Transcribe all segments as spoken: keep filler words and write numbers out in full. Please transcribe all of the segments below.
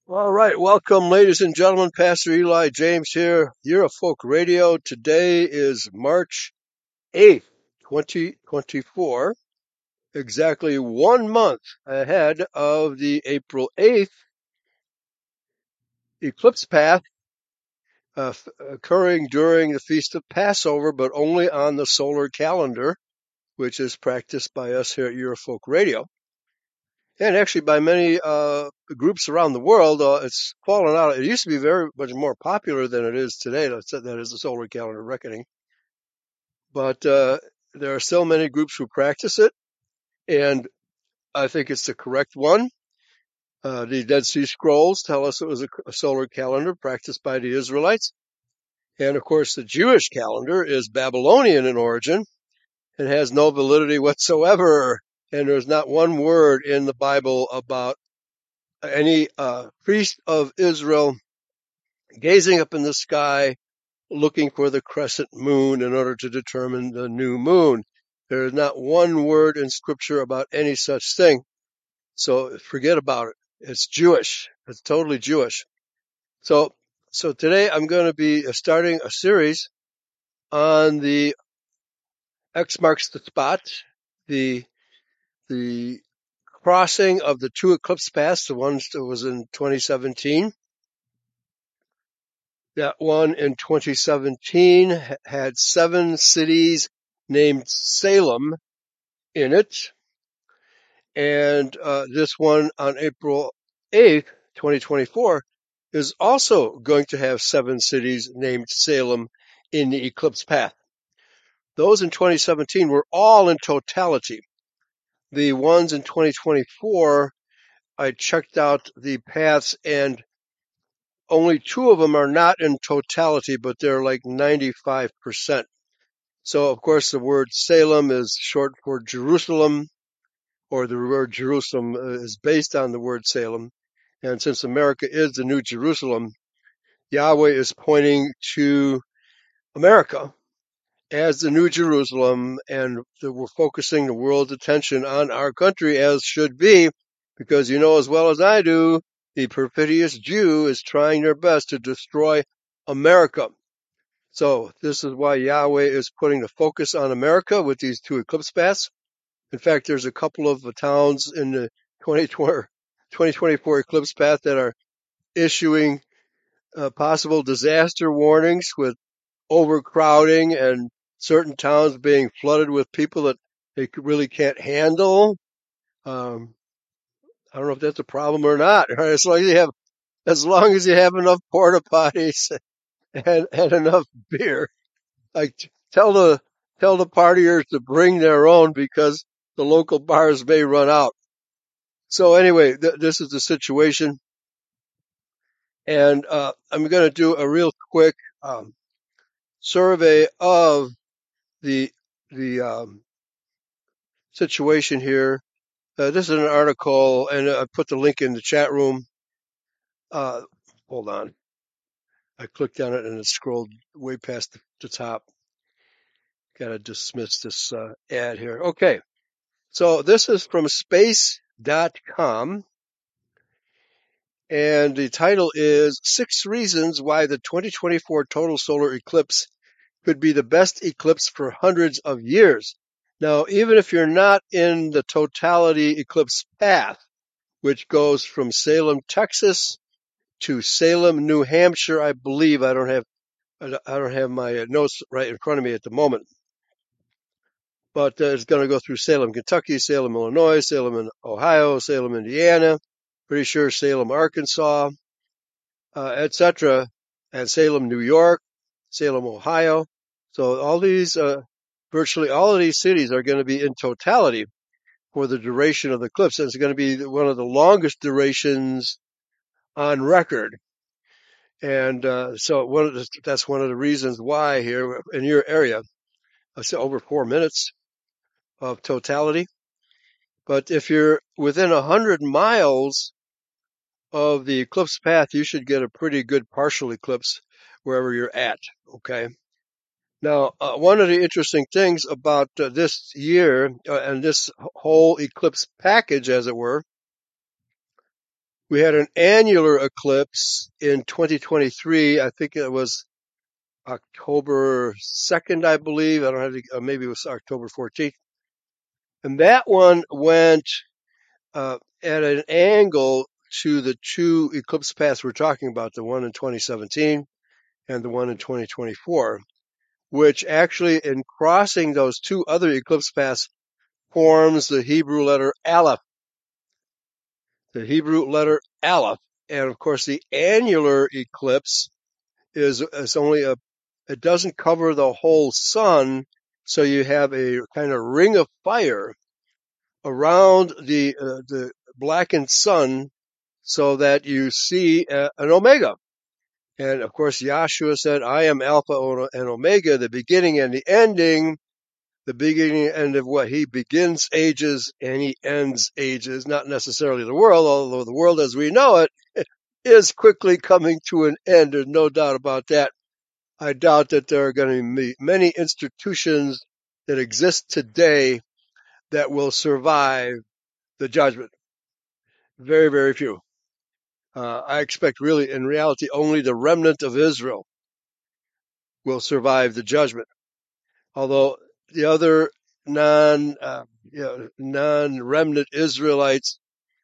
All right, welcome, ladies and gentlemen. Pastor Eli James here, Year of Folk Radio. Today is March eighth, twenty twenty-four, exactly one month ahead of the April eighth eclipse path uh, occurring during the Feast of Passover, but only on the solar calendar, which is practiced by us here at Year of Folk Radio. And actually by many uh, groups around the world. Uh, it's fallen out. It used to be very much more popular than it is today. That's, that is the solar calendar reckoning. But uh, there are still many groups who practice it, and I think it's the correct one. Uh, the Dead Sea Scrolls tell us it was a, a solar calendar practiced by the Israelites. And of course, the Jewish calendar is Babylonian in origin and has no validity whatsoever. And there's not one word in the Bible about any uh, priest of Israel gazing up in the sky, looking for the crescent moon in order to determine the new moon. There is not one word in Scripture about any such thing. So forget about it. It's Jewish. It's totally Jewish. So, so today I'm going to be starting a series on the X marks the spot, the the crossing of the two eclipse paths. The one that was in twenty seventeen. That one in twenty seventeen had seven cities named Salem in it. And uh, this one on April eighth, twenty twenty-four, is also going to have seven cities named Salem in the eclipse path. Those in twenty seventeen were all in totality. The ones in twenty twenty-four, I checked out the paths, and only two of them are not in totality, but they're like ninety-five percent. So, of course, the word Salem is short for Jerusalem, or the word Jerusalem is based on the word Salem. And since America is the New Jerusalem, Yahweh is pointing to America as the New Jerusalem, and we're focusing the world's attention on our country, as should be, because you know as well as I do, the perfidious Jew is trying their best to destroy America. So this is why Yahweh is putting the focus on America with these two eclipse paths. In fact, there's a couple of towns in the twenty twenty-four eclipse path that are issuing uh, possible disaster warnings with overcrowding and certain towns being flooded with people that they really can't handle. Um, I don't know if that's a problem or not. Right? As long as you have, as long as you have enough porta potties and, and enough beer, like tell the tell the partiers to bring their own because the local bars may run out. So anyway, th- this is the situation, and uh, I'm going to do a real quick um, survey of the the um, situation here. Uh, this is an article, and I put the link in the chat room. Uh, hold on. I clicked on it, and it scrolled way past the, the top. Got to dismiss this uh, ad here. Okay. So this is from space dot com, and the title is Six Reasons Why the twenty twenty-four Total Solar Eclipse Could Be the Best Eclipse for Hundreds of Years. Now, even if you're not in the totality eclipse path, which goes from Salem, Texas to Salem, New Hampshire, I believe. I don't have I don't have my notes right in front of me at the moment. But uh, it's going to go through Salem, Kentucky, Salem, Illinois, Salem in Ohio, Salem, Indiana, pretty sure Salem, Arkansas, uh, et cetera, and Salem, New York, Salem, Ohio. So all these, uh, virtually all of these cities are going to be in totality for the duration of the eclipse. And it's going to be one of the longest durations on record. And uh, so one of the, that's one of the reasons why here in your area, I say over four minutes of totality. But if you're within a hundred miles of the eclipse path, you should get a pretty good partial eclipse wherever you're at. Okay. Now, uh, one of the interesting things about uh, this year uh, and this whole eclipse package, as it were, We had an annular eclipse in twenty twenty-three. I think it was October second, I believe. I don't have to, uh, maybe it was October fourteenth. And that one went uh, at an angle to the two eclipse paths we're talking about, the one in twenty seventeen and the one in twenty twenty-four, which actually, in crossing those two other eclipse paths, forms the Hebrew letter Aleph. The Hebrew letter Aleph. And of course, the annular eclipse is, is only a, it doesn't cover the whole sun. So you have a kind of ring of fire around the, uh, the blackened sun so that you see uh, an omega. And of course, Yahshua said, I am Alpha and Omega, the beginning and the ending, the beginning and end of what? He begins ages and he ends ages, not necessarily the world, although the world as we know it is quickly coming to an end. There's no doubt about that. I doubt that there are going to be many institutions that exist today that will survive the judgment. Very, very few. Uh, I expect really, in reality, only the remnant of Israel will survive the judgment. Although the other non, uh, you know, non-remnant Israelites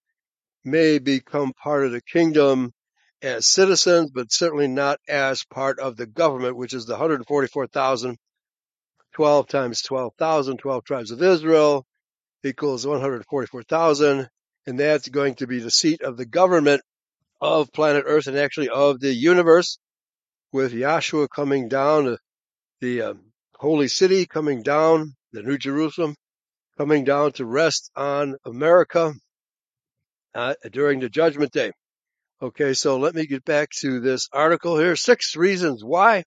may become part of the kingdom as citizens, but certainly not as part of the government, which is the one hundred forty-four thousand. twelve times twelve thousand, twelve tribes of Israel equals one hundred forty-four thousand. And that's going to be the seat of the government of planet Earth and actually of the universe, with Yahshua coming down, the um, holy city coming down, the New Jerusalem coming down to rest on America uh, during the judgment day. Okay, so let me get back to this article here. Six reasons why.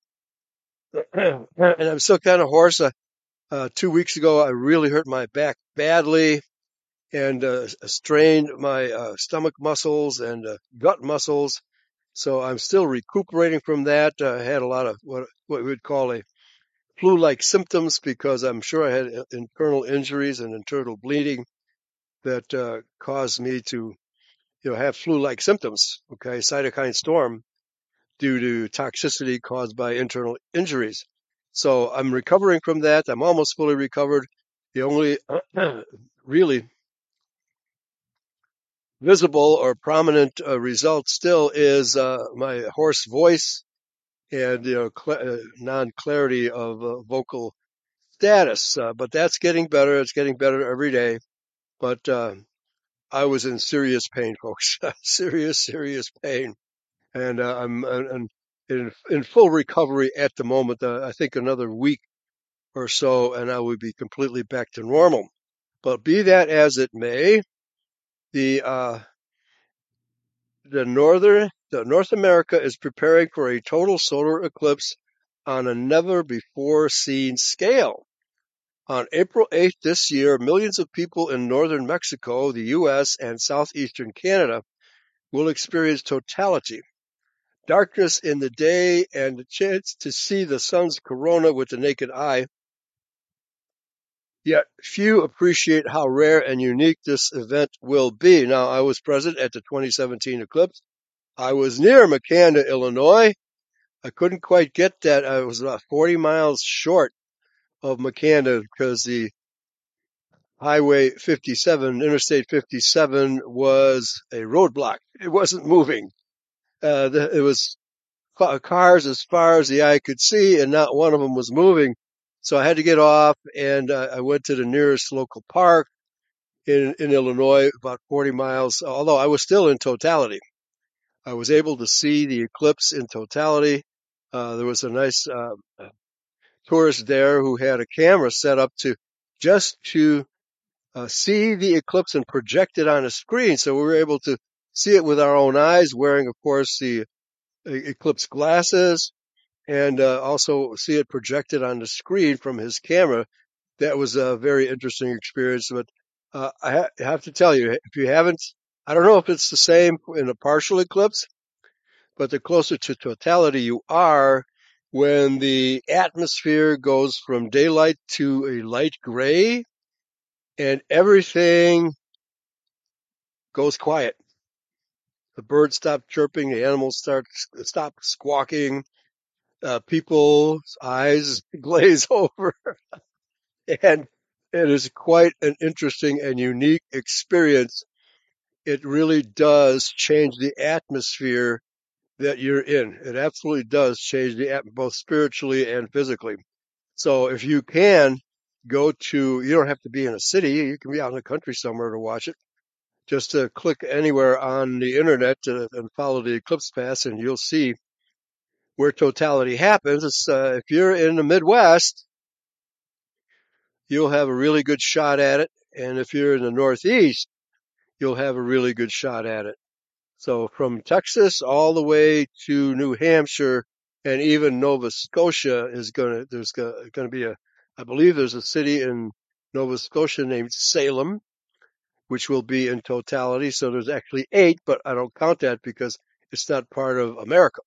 And I'm still kind of hoarse. Uh, uh, two weeks ago, I really hurt my back badly and uh, strained my uh, stomach muscles and uh, gut muscles. So I'm still recuperating from that. Uh, I had a lot of what, what we would call a flu-like symptoms because I'm sure I had internal injuries and internal bleeding that uh, caused me to, you know, have flu-like symptoms. Okay, cytokine storm due to toxicity caused by internal injuries. So I'm recovering from that. I'm almost fully recovered. The only really visible or prominent uh, result still is uh, my hoarse voice and, you know, cl- uh, non-clarity of uh, vocal status. Uh, but that's getting better. It's getting better every day. But uh, I was in serious pain, folks. serious, serious pain. And uh, I'm, I'm in, in full recovery at the moment. Uh, I think another week or so, and I will be completely back to normal. But be that as it may, the uh, the northern the North America is preparing for a total solar eclipse on a never before seen scale. On April eighth this year, millions of people in northern Mexico, the U S, and southeastern Canada will experience totality, darkness in the day, and the chance to see the sun's corona with the naked eye. Yet few appreciate how rare and unique this event will be. Now, I was present at the twenty seventeen eclipse. I was near Makanda, Illinois. I couldn't quite get that. I was about forty miles short of Makanda because the Highway fifty-seven, Interstate fifty-seven, was a roadblock. It wasn't moving. Uh, the, it was cars as far as the eye could see, and not one of them was moving. So I had to get off, and uh, I went to the nearest local park in, in Illinois, about forty miles, although I was still in totality. I was able to see the eclipse in totality. Uh, there was a nice uh, tourist there who had a camera set up to just to uh, see the eclipse and project it on a screen. So we were able to see it with our own eyes, wearing, of course, the uh, eclipse glasses, and uh, also see it projected on the screen from his camera. That was a very interesting experience. But uh, I ha- have to tell you, if you haven't, I don't know if it's the same in a partial eclipse, but the closer to totality you are, when the atmosphere goes from daylight to a light gray and everything goes quiet. The birds stop chirping, the animals start stop squawking, uh, people's eyes glaze over, and it is quite an interesting and unique experience. It really does change the atmosphere that you're in. It absolutely does change the atmosphere, both spiritually and physically. So if you can go to, you don't have to be in a city, you can be out in the country somewhere to watch it. Just to click anywhere on the internet to, and follow the eclipse paths, and you'll see where totality happens. It's, uh, if you're in the Midwest, you'll have a really good shot at it. And if you're in the Northeast, you'll have a really good shot at it. So from Texas all the way to New Hampshire and even Nova Scotia is going to, there's going to be a, I believe there's a city in Nova Scotia named Salem, which will be in totality. So there's actually eight, but I don't count that because it's not part of America.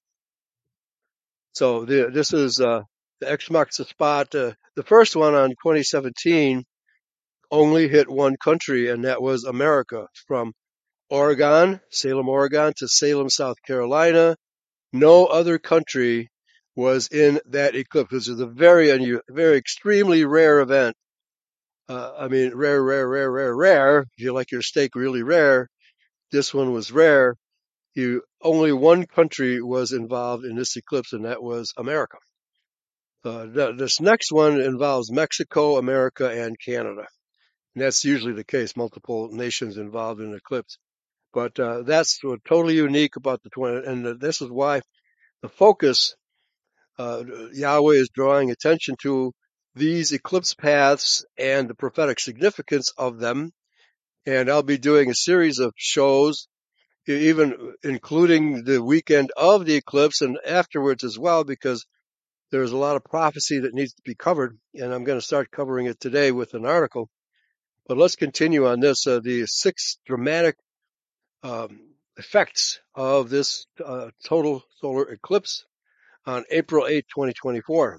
So the, this is, uh, the X marks the spot. Uh, the first one on twenty seventeen only hit one country, and that was America. From Oregon, Salem, Oregon to Salem, South Carolina. No other country was in that eclipse. This is a very unusual, very extremely rare event. Uh, I mean, rare, rare, rare, rare, rare. If you like your steak really rare, this one was rare. You, only one country was involved in this eclipse, and that was America. Uh, th- this next one involves Mexico, America, and Canada. And that's usually the case, multiple nations involved in an eclipse. But uh, that's what's totally unique about the twenty, and uh, this is why the focus, uh, Yahweh is drawing attention to these eclipse paths and the prophetic significance of them. And I'll be doing a series of shows, even including the weekend of the eclipse and afterwards as well, because there's a lot of prophecy that needs to be covered, and I'm going to start covering it today with an article. But let's continue on this, uh, the six dramatic um, effects of this uh, total solar eclipse on April eighth, twenty twenty-four.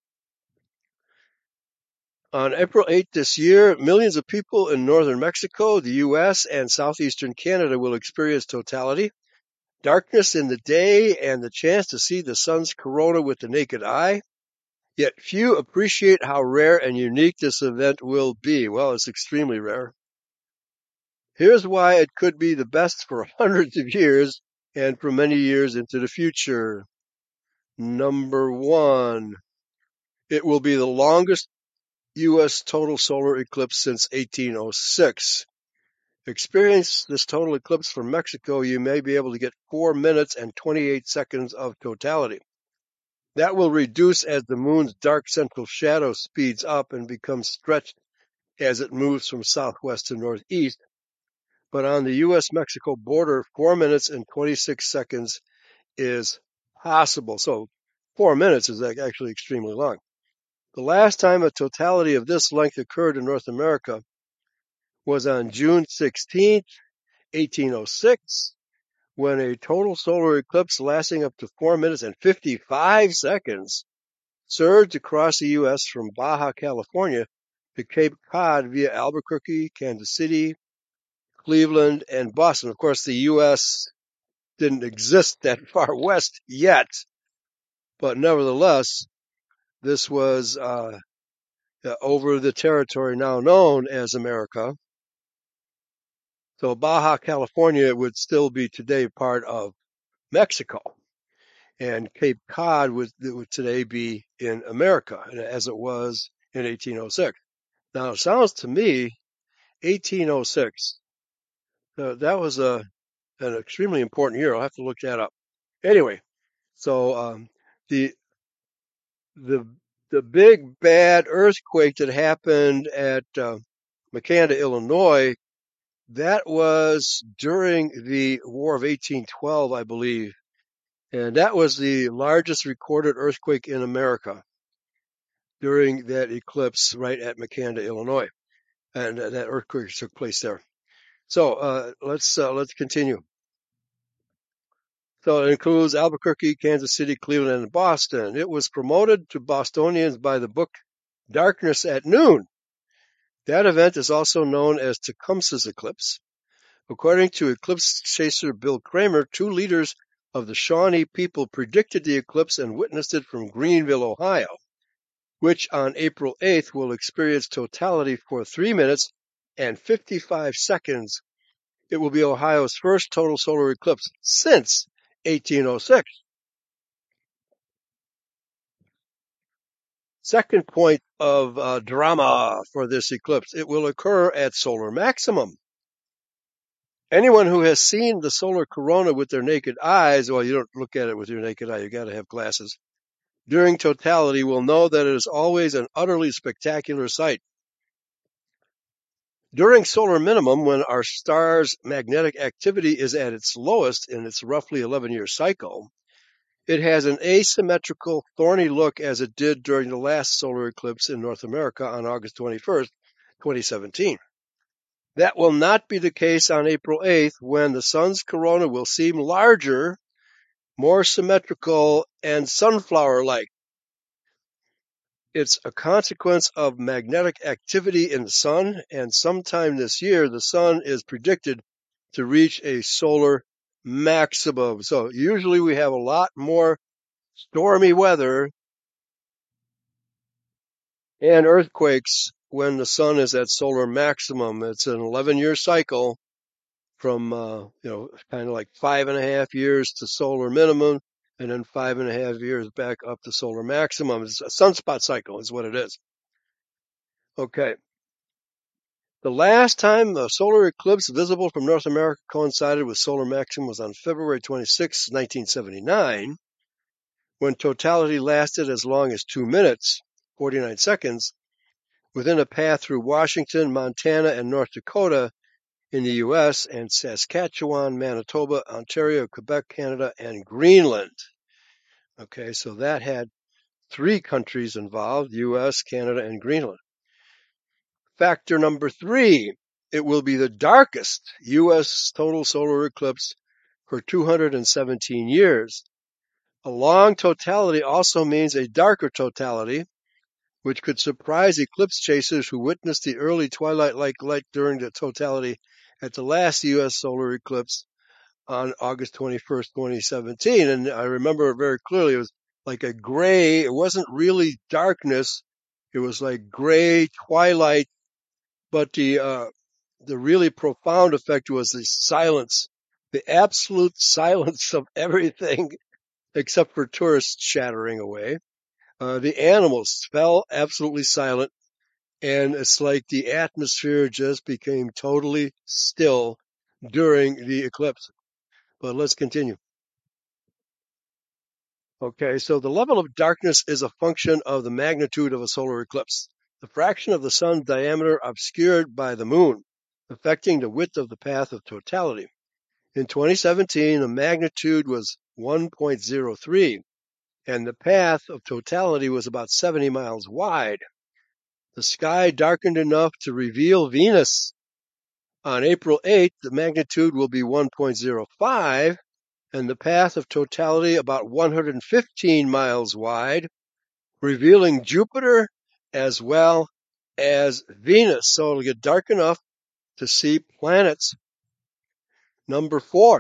On April eighth this year, millions of people in northern Mexico, the U S, and southeastern Canada will experience totality, darkness in the day, and the chance to see the sun's corona with the naked eye. Yet few appreciate how rare and unique this event will be. Well, it's extremely rare. Here's why it could be the best for hundreds of years and for many years into the future. Number one, it will be the longest U S total solar eclipse since eighteen oh six. Experience this total eclipse from Mexico, you may be able to get four minutes and twenty-eight seconds of totality. That will reduce as the moon's dark central shadow speeds up and becomes stretched as it moves from southwest to northeast. But on the U S Mexico border, four minutes and twenty-six seconds is possible. So four minutes is actually extremely long. The last time a totality of this length occurred in North America was on June sixteenth, eighteen oh six, when a total solar eclipse lasting up to four minutes and fifty-five seconds surged across the U S from Baja California to Cape Cod via Albuquerque, Kansas City, Cleveland, and Boston. Of course, the U S didn't exist that far west yet, but nevertheless, this was uh, over the territory now known as America. So Baja California would still be today part of Mexico, and Cape Cod would, would today be in America, as it was in eighteen oh six. Now, it sounds to me, eighteen oh six, uh, that was a an extremely important year. I'll have to look that up. Anyway, so um, the the the big bad earthquake that happened at uh, Makanda, Illinois, that was during the War of eighteen twelve, I believe, and that was the largest recorded earthquake in America during that eclipse right at Makanda, Illinois, and uh, that earthquake took place there. So uh, let's uh, let's continue. So it includes Albuquerque, Kansas City, Cleveland, and Boston. It was promoted to Bostonians by the book Darkness at Noon. That event is also known as Tecumseh's eclipse. According to eclipse chaser Bill Kramer, two leaders of the Shawnee people predicted the eclipse and witnessed it from Greenville, Ohio, which on April eighth will experience totality for three minutes and fifty-five seconds. It will be Ohio's first total solar eclipse since eighteen oh six. Second point of uh, drama for this eclipse, it will occur at solar maximum. Anyone who has seen the solar corona with their naked eyes, well, you don't look at it with your naked eye, you got to have glasses, during totality will know that it is always an utterly spectacular sight. During solar minimum, when our star's magnetic activity is at its lowest in its roughly eleven-year cycle, it has an asymmetrical, thorny look as it did during the last solar eclipse in North America on August twenty-first, twenty seventeen. That will not be the case on April eighth, when the sun's corona will seem larger, more symmetrical, and sunflower-like. It's a consequence of magnetic activity in the sun, and sometime this year, the sun is predicted to reach a solar maximum. So usually we have a lot more stormy weather and earthquakes when the sun is at solar maximum. It's an eleven-year cycle from, uh, you know, kind of like five and a half years to solar minimum, and then five and a half years back up to solar maximum. It's a sunspot cycle is what it is. Okay. The last time a solar eclipse visible from North America coincided with solar maximum was on February twenty-sixth, nineteen seventy-nine, when totality lasted as long as two minutes, forty-nine seconds, within a path through Washington, Montana, and North Dakota in the U S, and Saskatchewan, Manitoba, Ontario, Quebec, Canada, and Greenland. Okay, so that had three countries involved, U S, Canada, and Greenland. Factor number three, it will be the darkest U S total solar eclipse for two hundred seventeen years. A long totality also means a darker totality, which could surprise eclipse chasers who witnessed the early twilight-like light during the totality at the last U S solar eclipse on August twenty-first, twenty seventeen. And I remember it very clearly. It was like a gray, it wasn't really darkness. It was like gray twilight, but the, uh, the really profound effect was the silence, the absolute silence of everything except for tourists chattering away. Uh, the animals fell absolutely silent, and it's like the atmosphere just became totally still during the eclipse. But let's continue. Okay, so the level of darkness is a function of the magnitude of a solar eclipse, the fraction of the sun's diameter obscured by the moon, affecting the width of the path of totality. In twenty seventeen, the magnitude was one point zero three, and the path of totality was about seventy miles wide. The sky darkened enough to reveal Venus. On April eighth, the magnitude will be one point zero five, and the path of totality about one hundred fifteen miles wide, revealing Jupiter as well as Venus. So it'll get dark enough to see planets. Number four,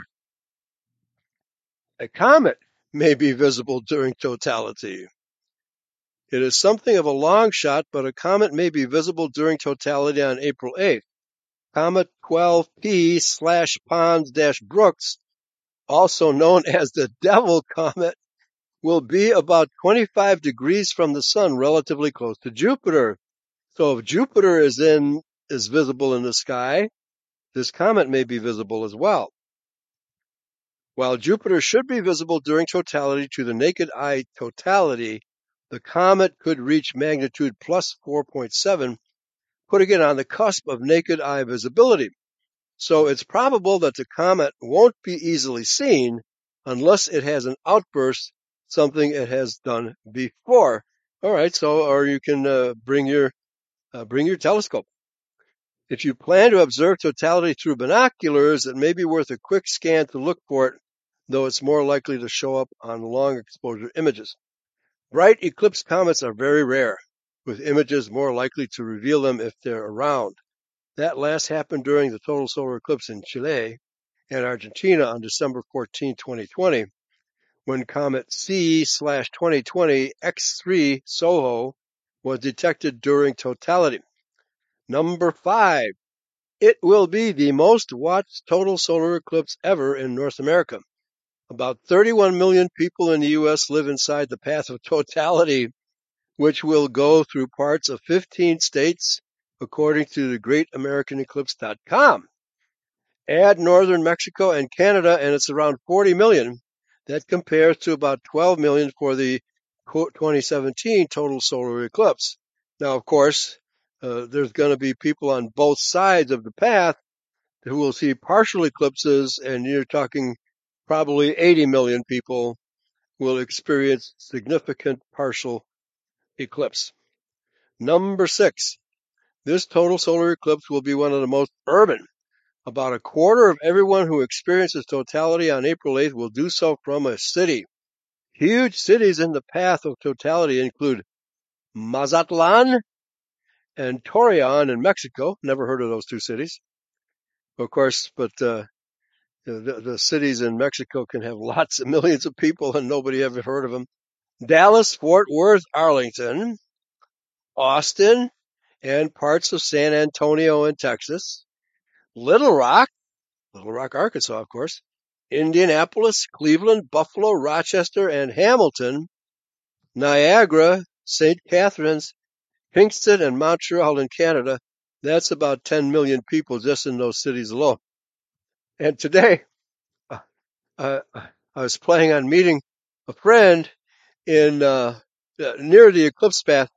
a comet may be visible during totality. It is something of a long shot, but a comet may be visible during totality on April eighth. Comet twelve P slash Pons dash Brooks, also known as the Devil Comet, will be about twenty-five degrees from the sun, relatively close to Jupiter. So if Jupiter is in is visible in the sky, this comet may be visible as well. While Jupiter should be visible during totality to the naked eye totality, the comet could reach magnitude plus four point seven, putting it on the cusp of naked eye visibility. So it's probable that the comet won't be easily seen unless it has an outburst, something it has done before. All right, so or you can uh, bring your uh, bring your telescope. If you plan to observe totality through binoculars, it may be worth a quick scan to look for it, though it's more likely to show up on long exposure images. Bright eclipse comets are very rare, with images more likely to reveal them if they're around. That last happened during the total solar eclipse in Chile and Argentina on December fourteenth, twenty twenty, when comet C slash twenty twenty X three SOHO was detected during totality. Number five, it will be the most watched total solar eclipse ever in North America. About thirty-one million people in the U S live inside the path of totality, which will go through parts of fifteen states, according to the great american eclipse dot com. Add northern Mexico and Canada, and it's around forty million. That compares to about twelve million for the twenty seventeen total solar eclipse. Now, of course, uh, there's going to be people on both sides of the path who will see partial eclipses, and you're talking probably eighty million people will experience significant partial eclipse. Number six, this total solar eclipse will be one of the most urban. About a quarter of everyone who experiences totality on April eighth will do so from a city. Huge cities in the path of totality include Mazatlan and Torreon in Mexico. Never heard of those two cities. Of course, but uh, the, the cities in Mexico can have lots of millions of people and nobody ever heard of them. Dallas, Fort Worth, Arlington, Austin, and parts of San Antonio in Texas, Little Rock, Little Rock, Arkansas, of course, Indianapolis, Cleveland, Buffalo, Rochester, and Hamilton, Niagara, Saint Catharines, Kingston, and Montreal in Canada. That's about ten million people just in those cities alone. And today, uh, I, I was planning on meeting a friend in uh, near the eclipse path,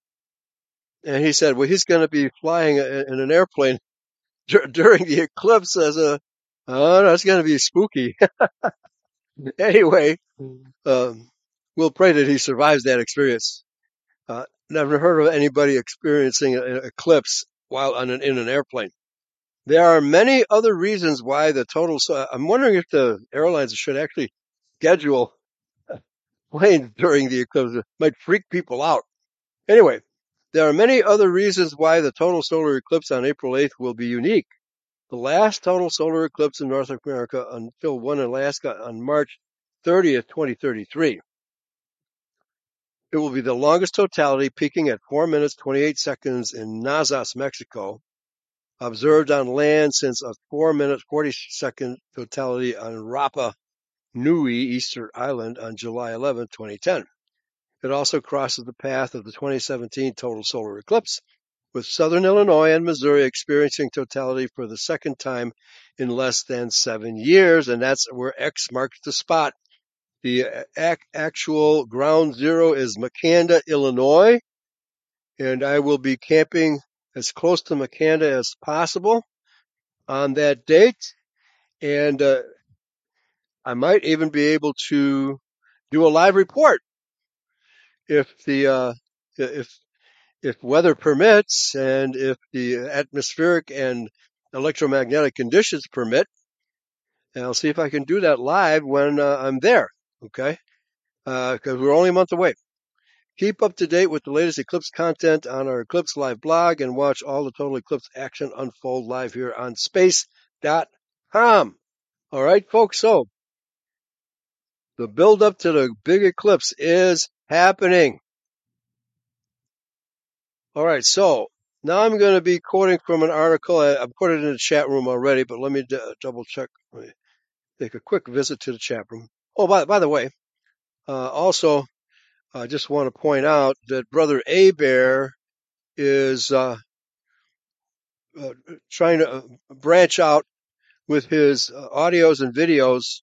and he said, well, he's going to be flying in an airplane during the eclipse. As a, oh, that's going to be spooky. Anyway, um, we'll pray that he survives that experience. Uh, never heard of anybody experiencing an eclipse while on an, in an airplane. There are many other reasons why the total. So I'm wondering if the airlines should actually schedule planes during the eclipse. It might freak people out. Anyway, there are many other reasons why the total solar eclipse on April eighth will be unique. The last total solar eclipse in North America until one in Alaska on March thirtieth, twenty thirty-three. It will be the longest totality, peaking at four minutes, twenty-eight seconds in Nazas, Mexico, observed on land since a four minute, forty second totality on Rapa Nui, Easter Island, on July eleventh, twenty ten. It also crosses the path of the twenty seventeen total solar eclipse, with southern Illinois and Missouri experiencing totality for the second time in less than seven years, and that's where X marks the spot. The actual ground zero is Makanda, Illinois, and I will be camping as close to Makanda as possible on that date, and uh, I might even be able to do a live report if the uh, if if weather permits and if the atmospheric and electromagnetic conditions permit. And I'll see if I can do that live when uh, I'm there, okay? Because uh, we're only a month away. Keep up to date with the latest eclipse content on our Eclipse Live blog and watch all the total eclipse action unfold live here on space dot com. All right, folks, so the build up to the big eclipse is happening. All right, so now I'm going to be quoting from an article. I, I put it in the chat room already, but let me d- double check. Let me take a quick visit to the chat room. Oh, by, by the way, uh, also, I just want to point out that Brother Abear is uh, uh, trying to branch out with his uh, audios and videos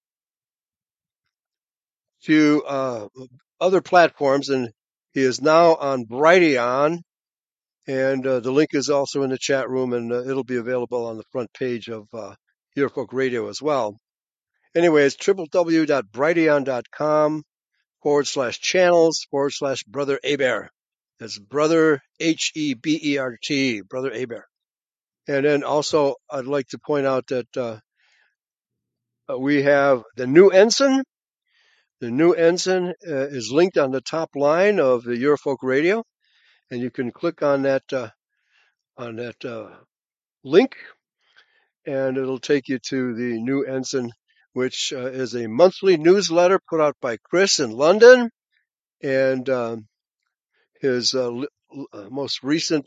to uh, other platforms, and he is now on Brighteon. And uh, the link is also in the chat room, and uh, it'll be available on the front page of uh, Eurofolk Radio as well. Anyway, it's www.brighteon.com forward slash channels forward slash Brother Hebert. That's Brother H E B E R T, Brother Hebert. And then also, I'd like to point out that uh, we have the new ensign. The new ensign uh, is linked on the top line of the Eurofolk Radio, and you can click on that uh, on that uh, link, and it'll take you to the New Ensign, which uh, is a monthly newsletter put out by Chris in London, and um, his uh, uh, most recent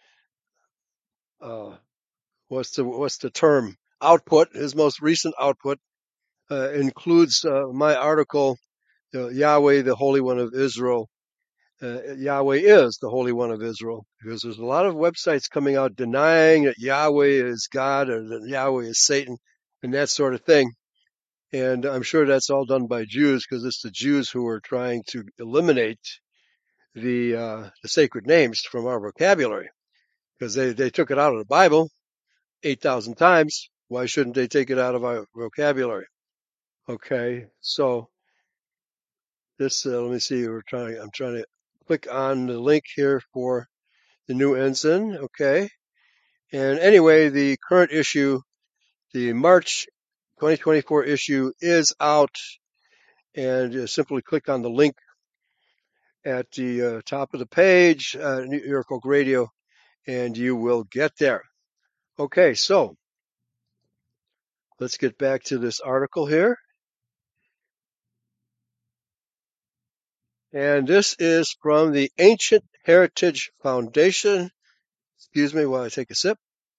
uh, what's the what's the term output. His most recent output uh, includes uh, my article, uh, Yahweh, the Holy One of Israel. Uh, Yahweh is the Holy One of Israel, because there's a lot of websites coming out denying that Yahweh is God or that Yahweh is Satan and that sort of thing. And I'm sure that's all done by Jews, because it's the Jews who are trying to eliminate the uh, the sacred names from our vocabulary, because they, they took it out of the Bible eight thousand times. Why shouldn't they take it out of our vocabulary? Okay, so this, uh, let me see, we're trying, I'm trying to click on the link here for the New Ensign. Okay. And anyway, the current issue, the March twenty twenty-four issue, is out, and uh, simply click on the link at the uh, top of the page, uh, New York Oak Radio, and you will get there. Okay, so let's get back to this article here. And this is from the Ancient Heritage Foundation. Excuse me while I take a sip.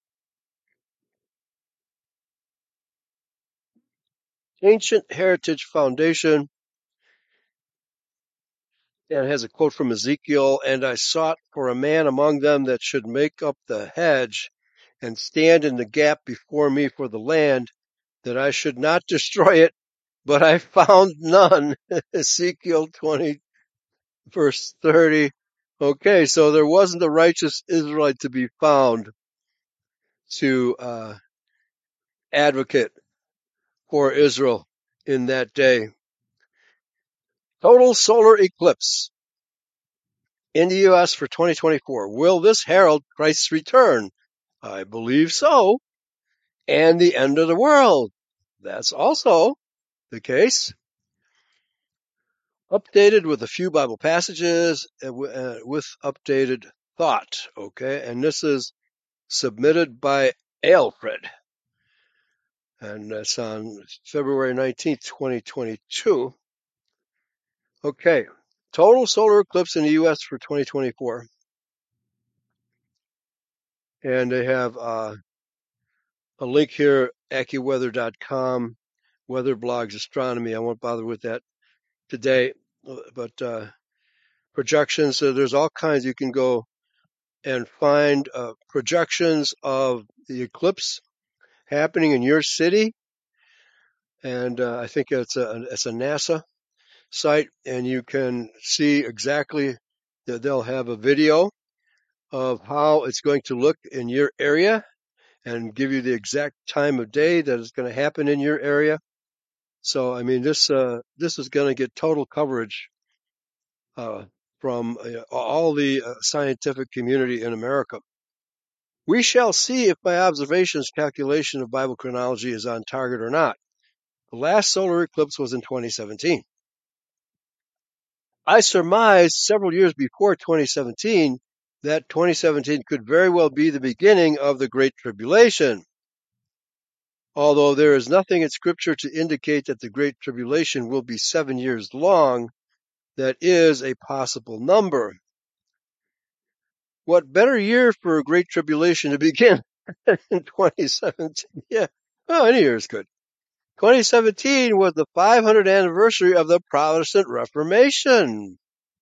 Ancient Heritage Foundation, and it has a quote from Ezekiel, "And I sought for a man among them that should make up the hedge and stand in the gap before me for the land, that I should not destroy it, but I found none." Ezekiel twenty, verse thirty. Okay, so there wasn't a righteous Israelite to be found to uh, advocate for Israel in that day. Total solar eclipse in the U S for twenty twenty-four. Will this herald Christ's return? I believe so. And the end of the world. That's also the case. Updated with a few Bible passages uh, with updated thought. Okay, and this is submitted by Alfred. And that's on February nineteenth, twenty twenty-two. Okay, total solar eclipse in the U S for twenty twenty-four. And they have uh, a link here, AccuWeather dot com, weather blogs, astronomy. I won't bother with that today, but uh, projections. So there's all kinds. You can go and find uh, projections of the eclipse happening in your city. And uh, I think it's a, it's a NASA site, and you can see exactly that they'll have a video of how it's going to look in your area and give you the exact time of day that it's going to happen in your area. So, I mean, this uh, this is going to get total coverage uh, from uh, all the uh, scientific community in America. We shall see if my observations calculation of Bible chronology is on target or not. The last solar eclipse was in twenty seventeen. I surmised several years before twenty seventeen that twenty seventeen could very well be the beginning of the Great Tribulation. Although there is nothing in Scripture to indicate that the Great Tribulation will be seven years long, that is a possible number. What better year for a Great Tribulation to begin in twenty seventeen? Yeah, well, any year is good. twenty seventeen was the five hundredth anniversary of the Protestant Reformation.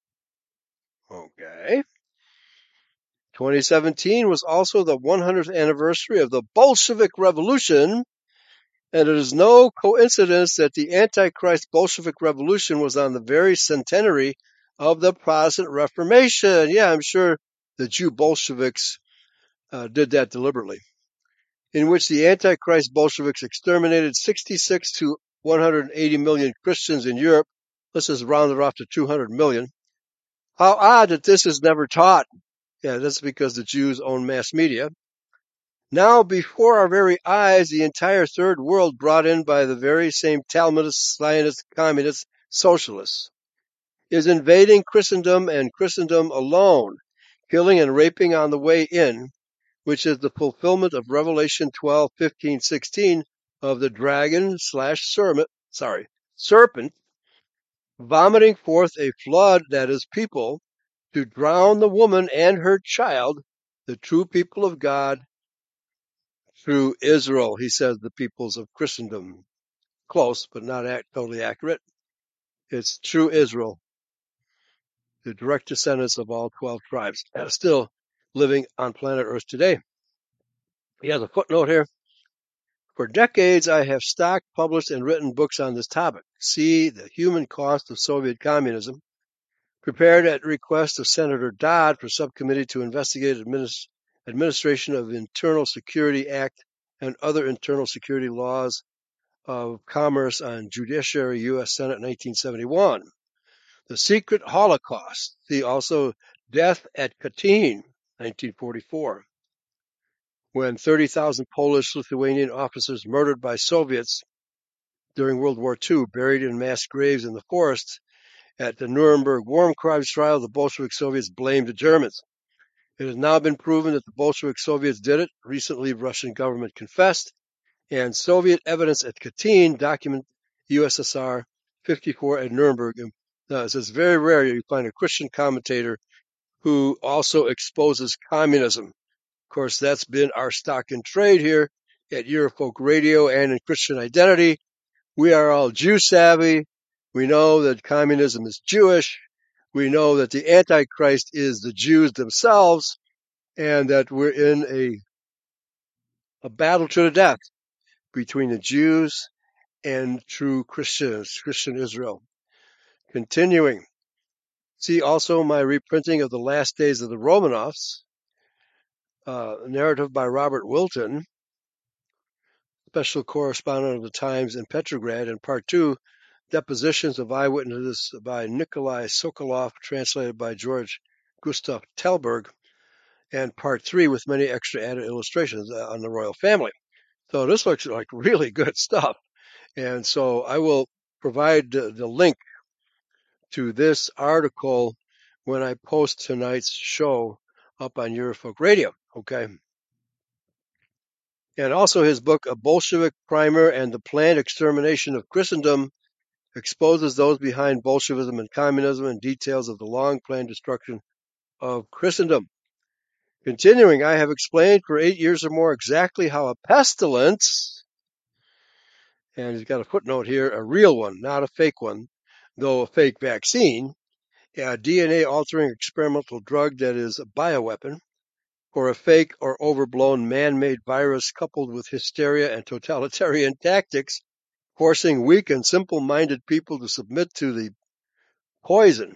Okay. twenty seventeen was also the one hundredth anniversary of the Bolshevik Revolution, and it is no coincidence that the Antichrist Bolshevik Revolution was on the very centenary of the Protestant Reformation. Yeah, I'm sure the Jew Bolsheviks uh, did that deliberately, in which the Antichrist Bolsheviks exterminated sixty-six to one hundred eighty million Christians in Europe. Let's just round it off to two hundred million. How odd that this is never taught. Yeah, that's because the Jews own mass media. Now, before our very eyes, the entire third world brought in by the very same Talmudists, Zionists, communists, socialists, is invading Christendom and Christendom alone, killing and raping on the way in, which is the fulfillment of Revelation twelve, fifteen, sixteen of the dragon slash serpent, sorry, serpent, vomiting forth a flood that is people to drown the woman and her child, the true people of God, through Israel. He says the peoples of Christendom. Close, but not act, totally accurate. It's true Israel, the direct descendants of all twelve tribes, still living on planet Earth today. He has a footnote here. For decades, I have stocked, published, and written books on this topic. See The Human Cost of Soviet Communism, prepared at request of Senator Dodd for Subcommittee to Investigate Administ- Administration of Internal Security Act and other internal security laws of commerce on Judiciary, U S Senate, nineteen seventy-one. The Secret Holocaust. See also Death at Katyn, nineteen forty-four. When thirty thousand Polish-Lithuanian officers murdered by Soviets during World War Two, buried in mass graves in the forest. At the Nuremberg War Crimes trial, the Bolshevik Soviets blamed the Germans. It has now been proven that the Bolshevik Soviets did it. Recently, the Russian government confessed, and Soviet evidence at Katyn document U S S R fifty-four at Nuremberg. Now, it's very rare you find a Christian commentator who also exposes communism. Of course, that's been our stock in trade here at Eurofolk Radio and in Christian Identity. We are all Jew savvy. We know that communism is Jewish. We know that the Antichrist is the Jews themselves, and that we're in a, a battle to the death between the Jews and true Christians, Christian Israel. Continuing. See also my reprinting of The Last Days of the Romanovs, uh, narrative by Robert Wilton, special correspondent of the Times in Petrograd, and part two, depositions of eyewitnesses by Nikolai Sokolov, translated by George Gustav Telberg, and part three with many extra added illustrations on the royal family. So this looks like really good stuff. And so I will provide the, the link to this article when I post tonight's show up on Eurofolk Radio, okay? And also his book, A Bolshevik Primer and the Planned Extermination of Christendom, exposes those behind Bolshevism and communism and details of the long-planned destruction of Christendom. Continuing, I have explained for eight years or more exactly how a pestilence, and he's got a footnote here, a real one, not a fake one, though a fake vaccine, a D N A-altering experimental drug that is a bioweapon, or a fake or overblown man-made virus coupled with hysteria and totalitarian tactics, forcing weak and simple-minded people to submit to the poison,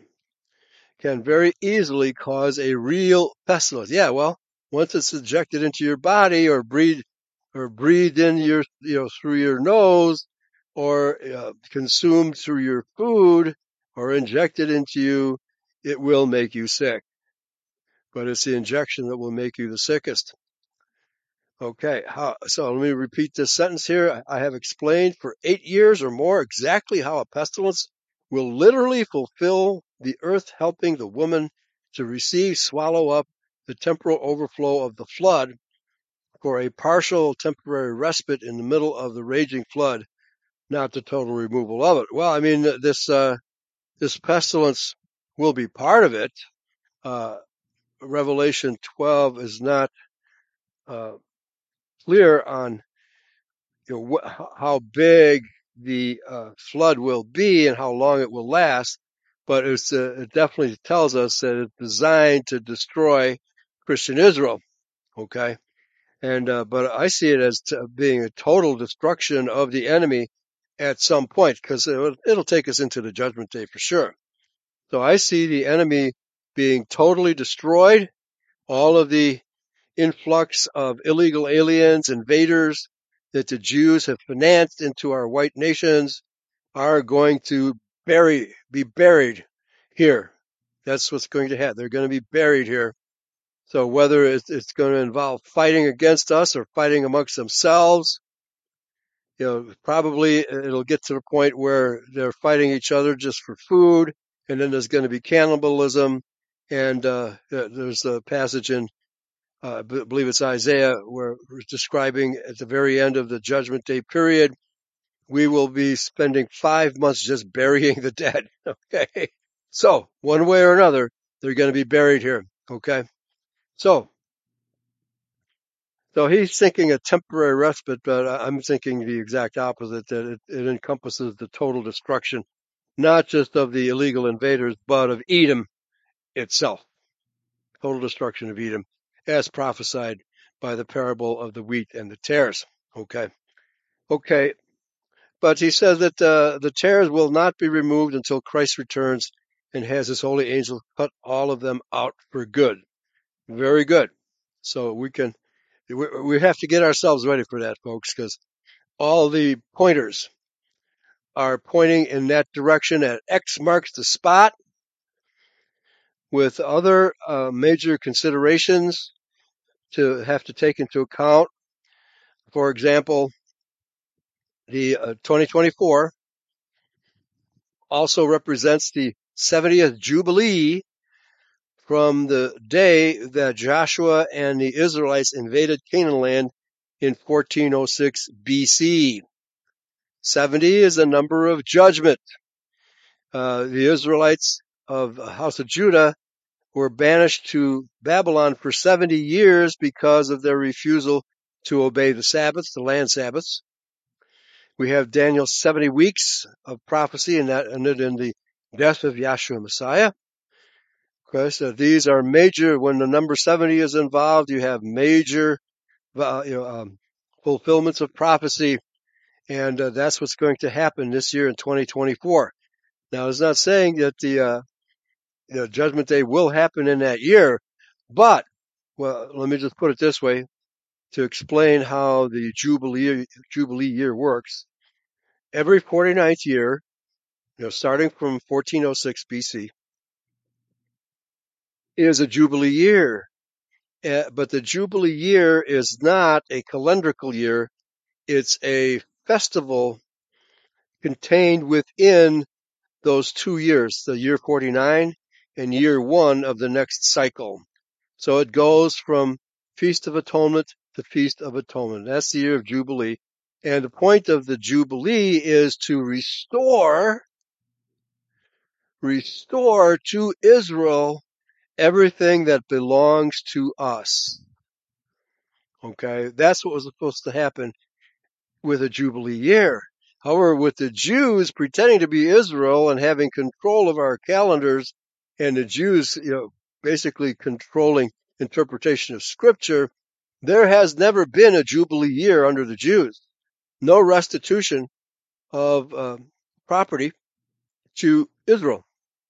can very easily cause a real pestilence. Yeah, well, once it's injected into your body or breathed or breathed in your, you know, through your nose, or uh, consumed through your food, or injected into you, it will make you sick. But it's the injection that will make you the sickest. Okay, how, so let me repeat this sentence here. I have explained for eight years or more exactly how a pestilence will literally fulfill the earth, helping the woman to receive, swallow up the temporal overflow of the flood for a partial temporary respite in the middle of the raging flood, not the total removal of it. Well, I mean, this uh, this pestilence will be part of it. Uh, Revelation twelve is not uh, clear on you know, wh- how big the uh, flood will be and how long it will last, but it's, uh, it definitely tells us that it's designed to destroy Christian Israel. Okay, and uh, but I see it as t- being a total destruction of the enemy at some point, because it'll, it'll take us into the judgment day for sure. So I see the enemy being totally destroyed. All of the influx of illegal aliens, invaders that the Jews have financed into our white nations are going to bury, be buried here. That's what's going to happen. They're going to be buried here. So whether it's, it's going to involve fighting against us or fighting amongst themselves, you know, probably it'll get to the point where they're fighting each other just for food, and then there's going to be cannibalism. And uh, there's a passage in uh, I believe it's Isaiah, where it's describing at the very end of the Judgment Day period, we will be spending five months just burying the dead. Okay. So one way or another, they're going to be buried here. Okay. So, so he's thinking a temporary respite, but I'm thinking the exact opposite, that it, it encompasses the total destruction, not just of the illegal invaders, but of Edom itself. Total destruction of Edom, as prophesied by the parable of the wheat and the tares. Okay. Okay. But he says that uh, the tares will not be removed until Christ returns and has his holy angels cut all of them out for good. Very good. So we can, we have to get ourselves ready for that, folks, because all the pointers are pointing in that direction, and X marks the spot, with other uh, major considerations to have to take into account. For example, the uh, twenty twenty-four also represents the seventieth Jubilee from the day that Joshua and the Israelites invaded Canaan land in fourteen oh six B C. seventy is a number of judgment. Uh, the Israelites of the house of Judah were banished to Babylon for seventy years because of their refusal to obey the Sabbaths, the land Sabbaths. We have Daniel's seventy weeks of prophecy, and that ended in the death of Yahshua Messiah. Okay, so these are major. When the number seventy is involved, you have major uh, you know, um, fulfillments of prophecy, and uh, that's what's going to happen this year in twenty twenty-four. Now, it's not saying that the uh, you know, Judgment Day will happen in that year, but, well, let me just put it this way to explain how the Jubilee, Jubilee year works. Every forty-ninth year, you know, starting from fourteen oh six B C, is a Jubilee year. Uh, but the Jubilee year is not a calendrical year. It's a festival contained within those two years, the year forty-nine and year one of the next cycle. So it goes from Feast of Atonement to Feast of Atonement. That's the year of Jubilee. And the point of the Jubilee is to restore, restore to Israel everything that belongs to us. Okay, that's what was supposed to happen with a Jubilee year. However, with the Jews pretending to be Israel and having control of our calendars, and the Jews, you know, basically controlling interpretation of Scripture, there has never been a Jubilee year under the Jews. No restitution of uh, property to Israel.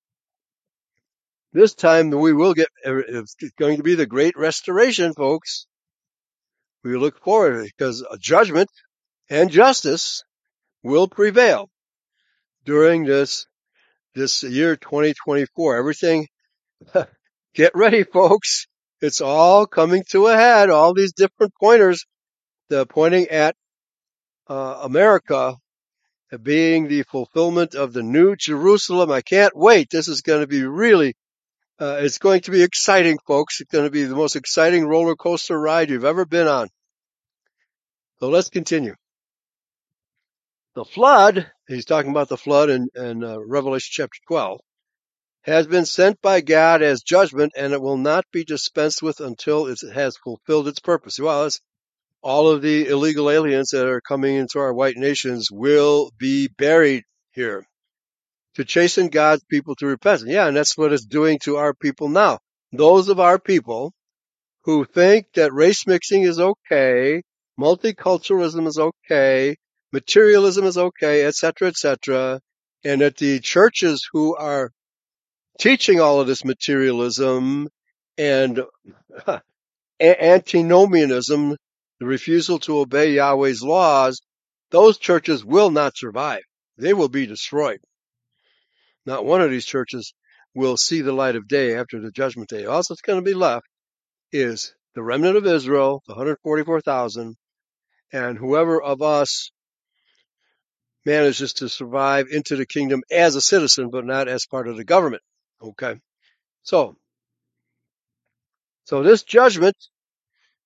This time we will get, it's going to be the Great Restoration, folks. We look forward to it because a judgment and justice will prevail during this this year twenty twenty-four. Everything, get ready, folks. It's all coming to a head. All these different pointers, the pointing at uh, America being the fulfillment of the New Jerusalem. I can't wait. This is going to be really, uh, it's going to be exciting, folks. It's going to be the most exciting roller coaster ride you've ever been on. So let's continue. The flood, he's talking about the flood in, in uh, Revelation chapter twelve, has been sent by God as judgment, and it will not be dispensed with until it has fulfilled its purpose. Well, it's, all of the illegal aliens that are coming into our white nations will be buried here to chasten God's people to repentance. Yeah, and that's what it's doing to our people now. Those of our people who think that race mixing is okay, multiculturalism is okay, materialism is okay, et cetera, et cetera, and that the churches who are teaching all of this materialism and antinomianism, the refusal to obey Yahweh's laws, those churches will not survive. They will be destroyed. Not one of these churches will see the light of day after the judgment day. All that's going to be left is the remnant of Israel, the one hundred forty-four thousand, and whoever of us manages to survive into the kingdom as a citizen, but not as part of the government. Okay. So, so this judgment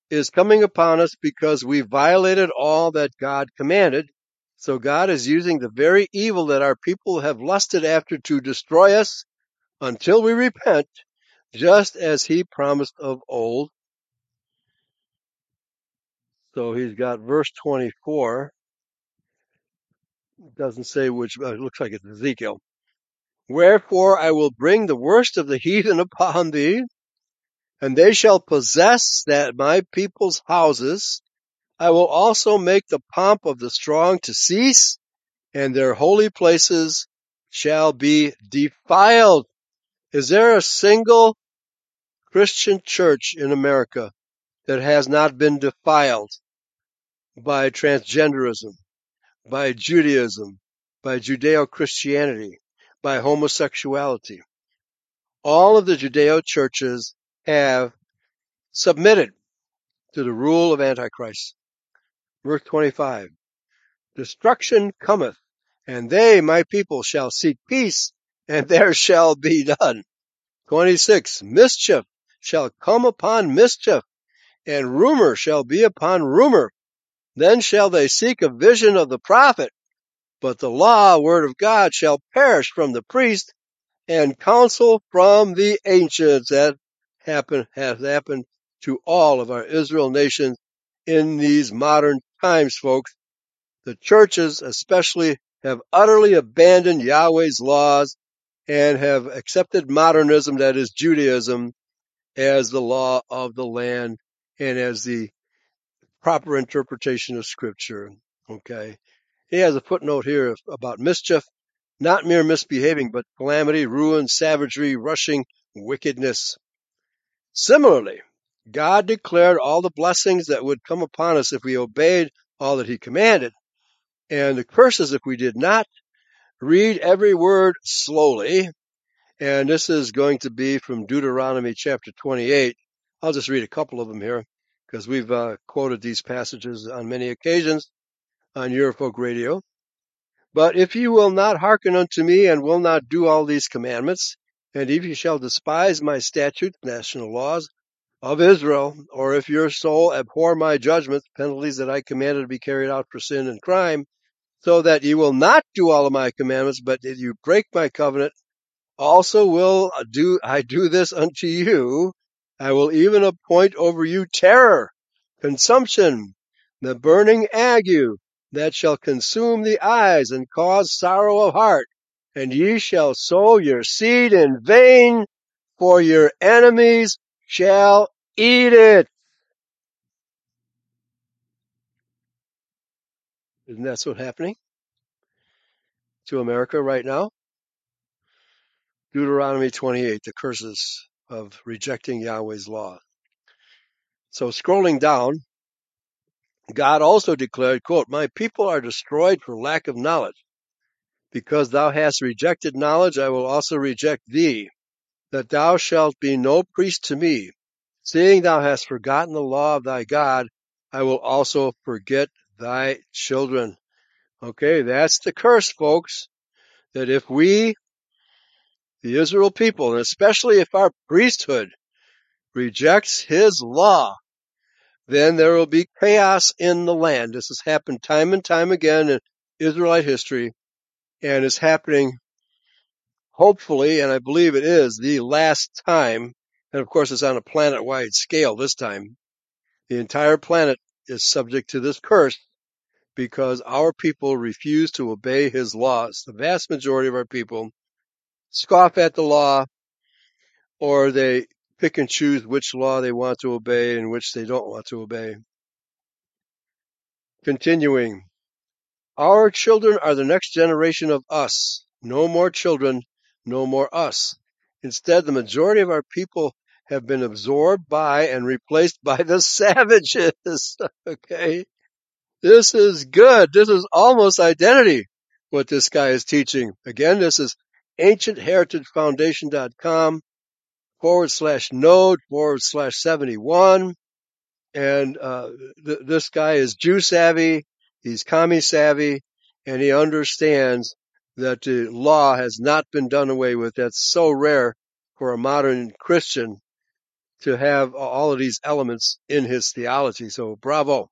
is coming upon us because we violated all that God commanded. So God is using the very evil that our people have lusted after to destroy us until we repent, just as he promised of old. So he's got verse twenty-four. It doesn't say which, uh, it looks like it's Ezekiel. Wherefore I will bring the worst of the heathen upon thee, and they shall possess that my people's houses. I will also make the pomp of the strong to cease, and their holy places shall be defiled. Is there a single Christian church in America that has not been defiled by transgenderism, by Judaism, by Judeo-Christianity, by homosexuality? All of the Judeo churches have submitted to the rule of Antichrist. Verse twenty-five, destruction cometh, and they, my people, shall seek peace, and there shall be none. twenty-six, mischief shall come upon mischief, and rumor shall be upon rumor. Then shall they seek a vision of the prophet, but the law, word of God, shall perish from the priest, and counsel from the ancients. That happen, has happened to all of our Israel nations in these modern times, folks. The churches especially have utterly abandoned Yahweh's laws and have accepted modernism, that is Judaism, as the law of the land and as the proper interpretation of Scripture. Okay. He has a footnote here about mischief, not mere misbehaving, but calamity, ruin, savagery, rushing wickedness. Similarly, God declared all the blessings that would come upon us if we obeyed all that he commanded, and the curses if we did not. Read every word slowly, and this is going to be from Deuteronomy chapter twenty-eight. I'll just read a couple of them here, because we've uh, quoted these passages on many occasions on Eurofolk Radio. But if you will not hearken unto me, and will not do all these commandments, and if you shall despise my statutes, national laws of Israel, or if your soul abhor my judgments, penalties that I commanded to be carried out for sin and crime, so that you will not do all of my commandments, but that you break my covenant, also will do I do this unto you. I will even appoint over you terror, consumption, the burning ague, that shall consume the eyes and cause sorrow of heart. And ye shall sow your seed in vain, for your enemies shall eat it. Isn't that what's happening to America right now? Deuteronomy twenty-eight, the curses of rejecting Yahweh's law. So scrolling down, God also declared, quote, my people are destroyed for lack of knowledge. Because thou hast rejected knowledge, I will also reject thee, that thou shalt be no priest to me. Seeing thou hast forgotten the law of thy God, I will also forget thy children. Okay, that's the curse, folks, that if we, the Israel people, and especially if our priesthood rejects his law, then there will be chaos in the land. This has happened time and time again in Israelite history, and is happening, hopefully, and I believe it is, the last time. And of course, it's on a planet-wide scale this time. The entire planet is subject to this curse because our people refuse to obey his laws. The vast majority of our people scoff at the law, or they pick and choose which law they want to obey and which they don't want to obey. Continuing, our children are the next generation of us. No more children, no more us. Instead, the majority of our people have been absorbed by and replaced by the savages. Okay? This is good. This is almost identity, what this guy is teaching. Again, this is ancient heritage foundation dot com forward slash node forward slash 71. And uh, th- this guy is Jew savvy, he's commie savvy, and he understands that the law has not been done away with. That's so rare for a modern Christian to have all of these elements in his theology. So bravo.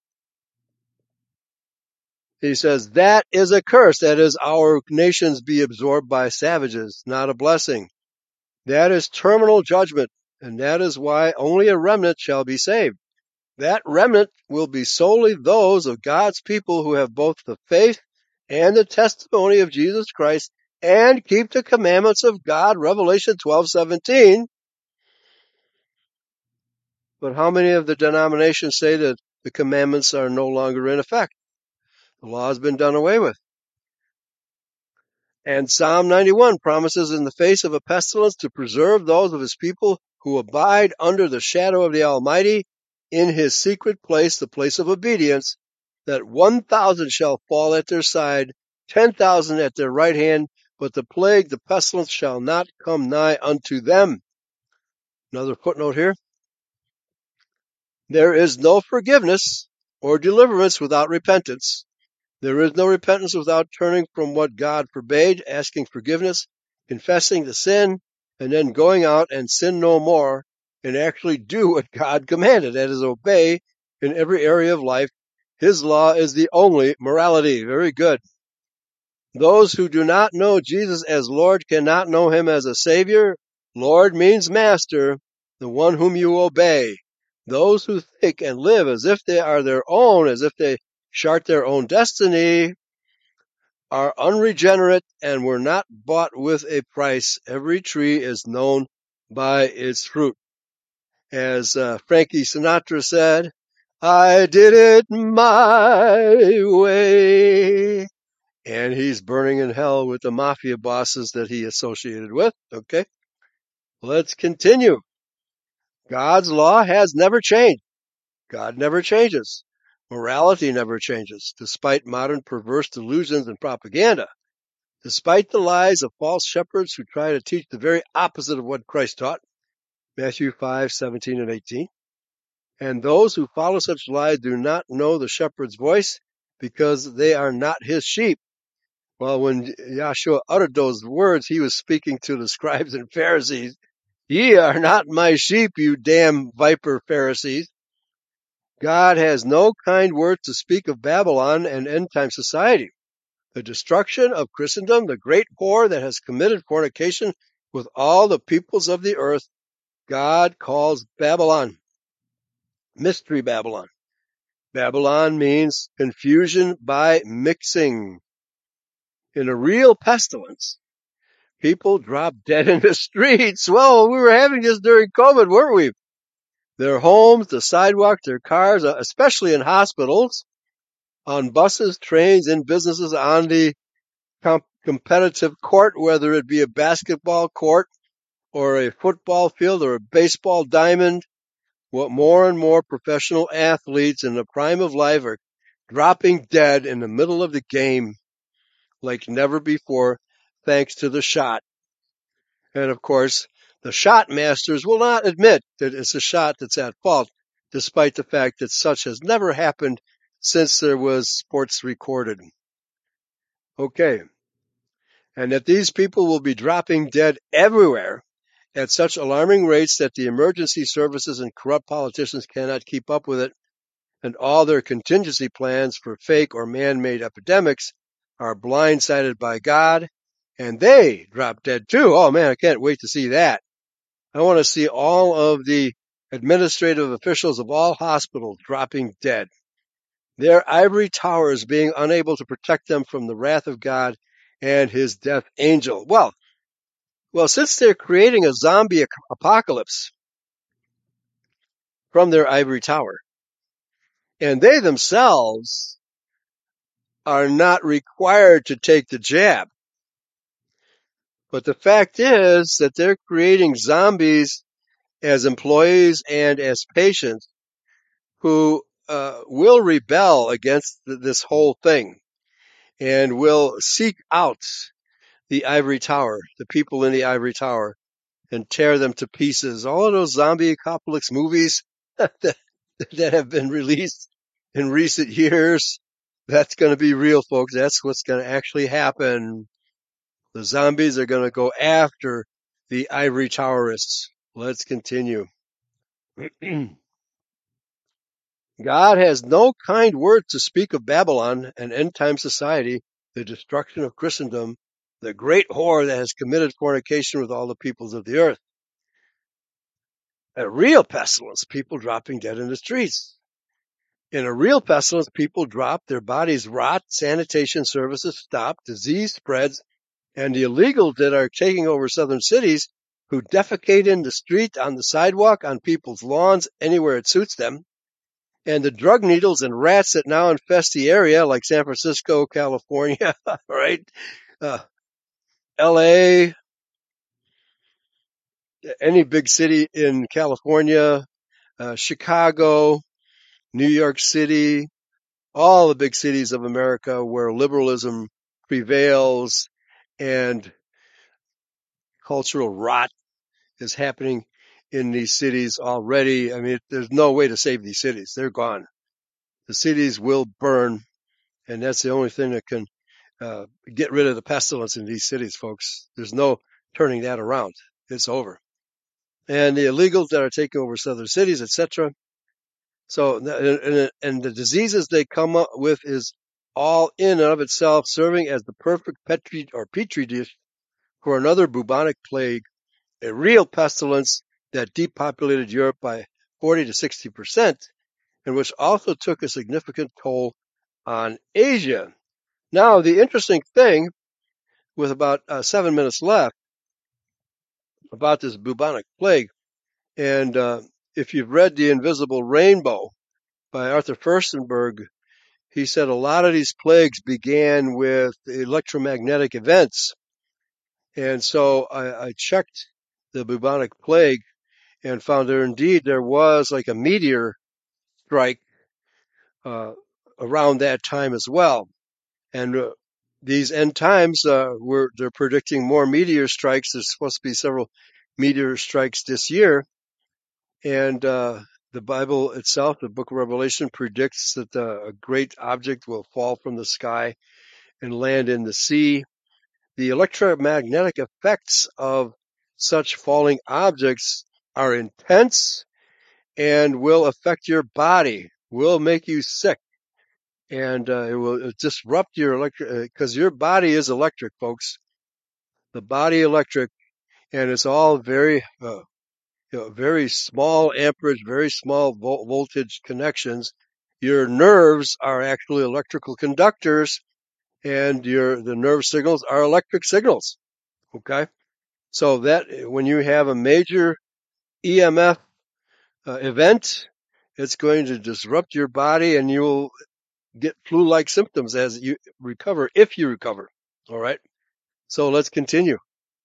He says, that is a curse. That is, our nations be absorbed by savages, not a blessing. That is terminal judgment, and that is why only a remnant shall be saved. That remnant will be solely those of God's people who have both the faith and the testimony of Jesus Christ and keep the commandments of God, Revelation twelve seventeen. But how many of the denominations say that the commandments are no longer in effect? The law has been done away with. And Psalm ninety-one promises in the face of a pestilence to preserve those of his people who abide under the shadow of the Almighty in his secret place, the place of obedience, that one thousand shall fall at their side, ten thousand at their right hand, but the plague, the pestilence, shall not come nigh unto them. Another footnote here. There is no forgiveness or deliverance without repentance. There is no repentance without turning from what God forbade, asking forgiveness, confessing the sin, and then going out and sin no more and actually do what God commanded, that is, obey in every area of life. His law is the only morality. Very good. Those who do not know Jesus as Lord cannot know him as a Savior. Lord means master, the one whom you obey. Those who think and live as if they are their own, as if they chart their own destiny, are unregenerate and were not bought with a price. Every tree is known by its fruit. As uh, Frankie Sinatra said, I did it my way. And he's burning in hell with the mafia bosses that he associated with. Okay, let's continue. God's law has never changed. God never changes. Morality never changes, despite modern perverse delusions and propaganda, despite the lies of false shepherds who try to teach the very opposite of what Christ taught, Matthew five seventeen and eighteen. And those who follow such lies do not know the shepherd's voice because they are not his sheep. Well, when Yahshua uttered those words, he was speaking to the scribes and Pharisees. Ye are not my sheep, you damn viper Pharisees. God has no kind words to speak of Babylon and end-time society. The destruction of Christendom, the great whore that has committed fornication with all the peoples of the earth, God calls Babylon. Mystery Babylon. Babylon means confusion by mixing. In a real pestilence, people drop dead in the streets. Well, we were having this during COVID, weren't we? Their homes, the sidewalk, their cars, especially in hospitals, on buses, trains, in businesses, on the comp- competitive court, whether it be a basketball court or a football field or a baseball diamond. What more and more professional athletes in the prime of life are dropping dead in the middle of the game like never before, thanks to the shot. And of course, the shot masters will not admit that it's a shot that's at fault, despite the fact that such has never happened since there was sports recorded. Okay. And that these people will be dropping dead everywhere at such alarming rates that the emergency services and corrupt politicians cannot keep up with it, and all their contingency plans for fake or man-made epidemics are blindsided by God, and they drop dead too. Oh man, I can't wait to see that. I want to see all of the administrative officials of all hospitals dropping dead. Their ivory towers being unable to protect them from the wrath of God and his death angel. Well, well, since they're creating a zombie apocalypse from their ivory tower, and they themselves are not required to take the jab, but the fact is that they're creating zombies as employees and as patients who uh, will rebel against th- this whole thing and will seek out the ivory tower, the people in the ivory tower, and tear them to pieces. All of those zombie apocalypse movies that, that have been released in recent years, that's going to be real, folks. That's what's going to actually happen. The zombies are going to go after the ivory towerists. Let's continue. God has no kind words to speak of Babylon, an end-time society, the destruction of Christendom, the great whore that has committed fornication with all the peoples of the earth. A real pestilence, people dropping dead in the streets. In a real pestilence, people drop, their bodies rot, sanitation services stop, disease spreads, and the illegals that are taking over southern cities, who defecate in the street, on the sidewalk, on people's lawns, anywhere it suits them, and the drug needles and rats that now infest the area, like San Francisco, California, right? Uh, L A, any big city in California, uh, Chicago, New York City, all the big cities of America where liberalism prevails and cultural rot is happening in these cities already. I mean, there's no way to save these cities. They're gone. The cities will burn, and that's the only thing that can uh, get rid of the pestilence in these cities, folks. There's no turning that around. It's over. And the illegals that are taking over southern cities, et cetera. So, and, and the diseases they come up with is all in and of itself serving as the perfect petri or petri dish for another bubonic plague, a real pestilence that depopulated Europe by forty to sixty percent, and which also took a significant toll on Asia. Now, the interesting thing, with about uh, seven minutes left, about this bubonic plague, and uh, if you've read The Invisible Rainbow by Arthur Firstenberg, he said a lot of these plagues began with electromagnetic events. And so I, I checked the bubonic plague and found there indeed there was like a meteor strike uh, around that time as well. And uh, these end times, uh, were they're predicting more meteor strikes. There's supposed to be several meteor strikes this year. And uh, the Bible itself, the book of Revelation, predicts that uh, a great object will fall from the sky and land in the sea. The electromagnetic effects of such falling objects are intense and will affect your body, will make you sick, and uh, it will disrupt your electric, because uh, your body is electric, folks. The body electric, and it's all very, uh, you know, very small amperage, very small vo- voltage connections. Your nerves are actually electrical conductors, and your the nerve signals are electric signals. Okay, so that when you have a major E M F uh, event, it's going to disrupt your body, and you'll get flu-like symptoms as you recover, if you recover. All right, so let's continue.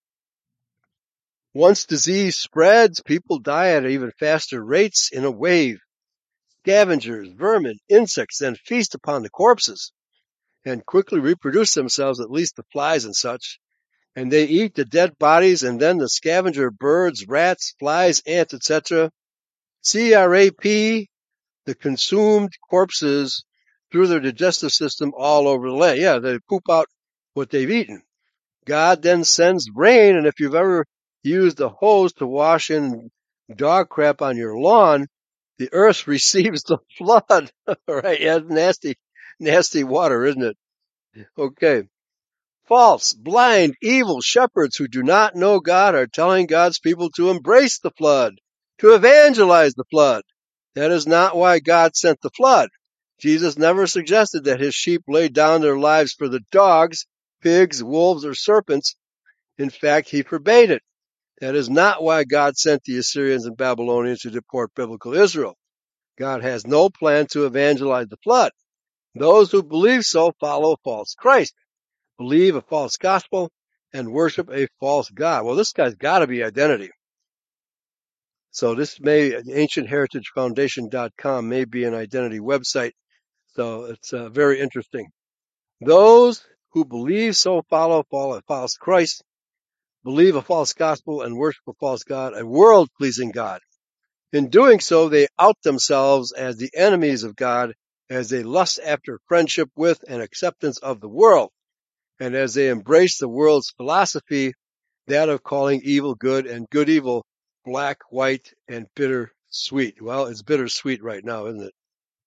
Once disease spreads, people die at even faster rates in a wave. Scavengers, vermin, insects then feast upon the corpses and quickly reproduce themselves, at least the flies and such. And they eat the dead bodies, and then the scavenger birds, rats, flies, ants, et cetera. C R A P, the consumed corpses through their digestive system all over the land. Yeah, they poop out what they've eaten. God then sends rain, and if you've ever used a hose to wash in dog crap on your lawn, the earth receives the flood. Right? Yeah, nasty, nasty water, isn't it? Okay. False, blind, evil shepherds who do not know God are telling God's people to embrace the flood, to evangelize the flood. That is not why God sent the flood. Jesus never suggested that his sheep laid down their lives for the dogs, pigs, wolves, or serpents. In fact, he forbade it. That is not why God sent the Assyrians and Babylonians to deport biblical Israel. God has no plan to evangelize the flood. Those who believe so follow a false Christ, believe a false gospel, and worship a false God. Well, this guy's got to be identity. So this may, ancient heritage foundation dot com may be an identity website. So it's uh, very interesting. Those who believe so follow a false Christ, believe a false gospel, and worship a false God, a world-pleasing God. In doing so, they out themselves as the enemies of God, as they lust after friendship with and acceptance of the world, and as they embrace the world's philosophy, that of calling evil good and good evil, black, white, and bitter Sweet. Well, it's bittersweet right now, isn't it?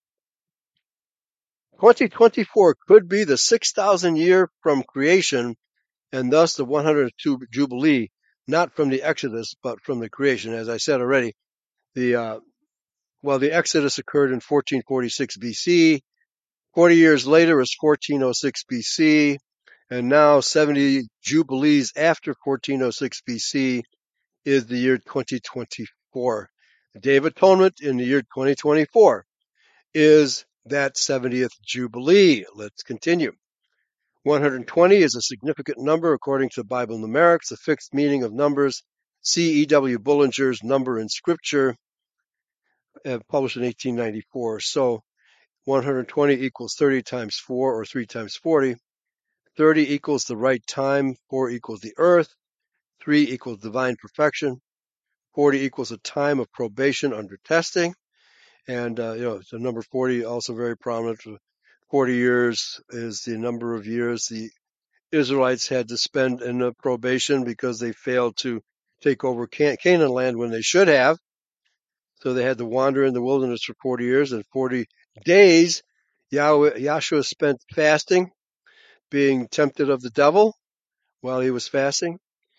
twenty twenty-four could be the six thousand year from creation and thus the one hundredth Jubilee, not from the Exodus, but from the creation. As I said already, the uh, well, the Exodus occurred in fourteen forty-six B C. forty years later is fourteen oh six B C, and now seventy Jubilees after fourteen oh six B C is the year twenty twenty-four. The Day of Atonement in the year twenty twenty-four is that seventieth Jubilee. Let's continue. one hundred twenty is a significant number according to Bible numerics, the fixed meaning of numbers. See E W Bullinger's Number in Scripture, uh, published in eighteen ninety-four. So one hundred twenty equals thirty times four, or three times forty. thirty equals the right time, four equals the earth, three equals divine perfection, forty equals a time of probation under testing. And, uh, you know, the number forty also very prominent. forty years is the number of years the Israelites had to spend in a probation because they failed to take over Can- Canaan land when they should have. So they had to wander in the wilderness for forty years, and forty days Yahweh, Yahshua spent fasting, being tempted of the devil while he was fasting.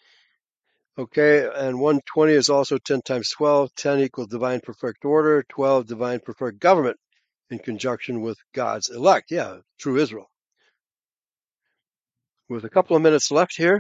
Okay, and one hundred twenty is also ten times twelve. ten equals divine perfect order, twelve divine perfect government in conjunction with God's elect. Yeah, true Israel. With a couple of minutes left here,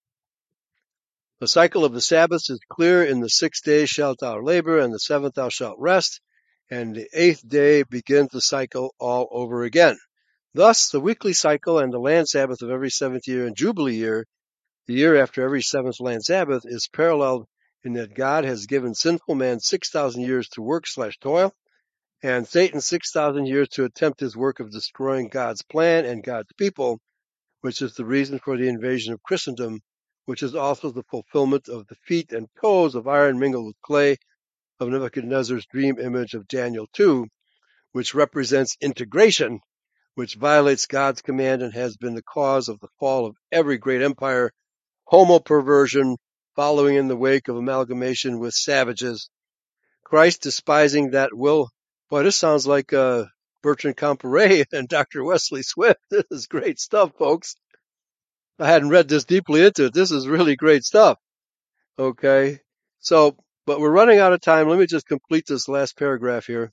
the cycle of the Sabbaths is clear. In the sixth day shalt thou labor, and the seventh thou shalt rest, and the eighth day begins the cycle all over again. Thus, the weekly cycle and the land Sabbath of every seventh year and Jubilee year, the year after every seventh land Sabbath, is paralleled in that God has given sinful man six thousand years to work slash toil, and Satan six thousand years to attempt his work of destroying God's plan and God's people, which is the reason for the invasion of Christendom, which is also the fulfillment of the feet and toes of iron mingled with clay of Nebuchadnezzar's dream image of Daniel two, which represents integration, which violates God's command and has been the cause of the fall of every great empire, homo-perversion, following in the wake of amalgamation with savages. Christ despising that will. Boy, this sounds like uh, Bertrand Comparet and Doctor Wesley Swift. This is great stuff, folks. I hadn't read this deeply into it. This is really great stuff. Okay. So, but we're running out of time. Let me just complete this last paragraph here.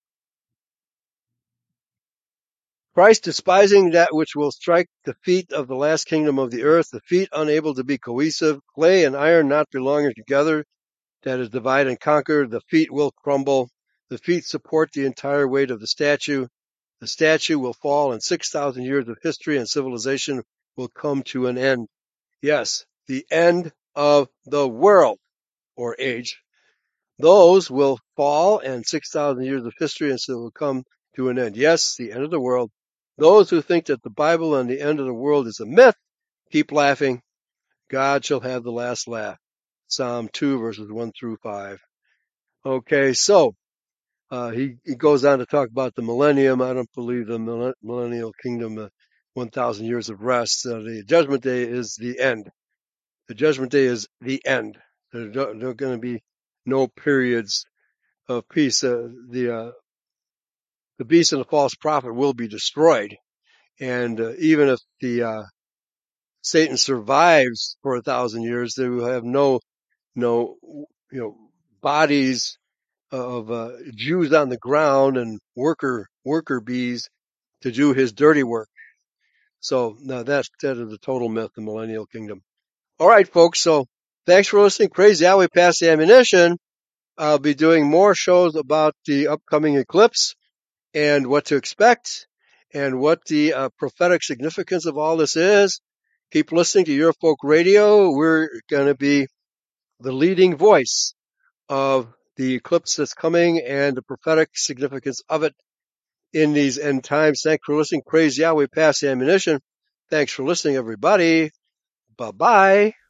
Christ despising that which will strike the feet of the last kingdom of the earth, the feet unable to be cohesive, clay and iron not belonging together, that is divide and conquer, the feet will crumble, the feet support the entire weight of the statue, the statue will fall, and six thousand years of history and civilization will come to an end. Yes, the end of the world, or age. Those will fall, and six thousand years of history and so will come to an end. Yes, the end of the world. Those who think that the Bible and the end of the world is a myth, keep laughing. God shall have the last laugh. Psalm two, verses one through five. Okay, so uh, he, he goes on to talk about the millennium. I don't believe the millennial kingdom, uh, one thousand years of rest. Uh, the judgment day is the end. The judgment day is the end. There are going to be no periods of peace. Uh, the uh, the beast and the false prophet will be destroyed, and uh, even if the uh, Satan survives for a thousand years, they will have no no you know bodies of uh, Jews on the ground and worker worker bees to do his dirty work. So now that's that is a total myth, the millennial kingdom. All right, folks. So thanks for listening. Praise Yahweh, pass the ammunition. I'll be doing more shows about the upcoming eclipse and what to expect and what the uh, prophetic significance of all this is. Keep listening to Your Folk Radio. We're going to be the leading voice of the eclipse that's coming and the prophetic significance of it in these end times. Thanks for listening. Praise Yahweh, pass the ammunition. Thanks for listening, everybody. Bye-bye.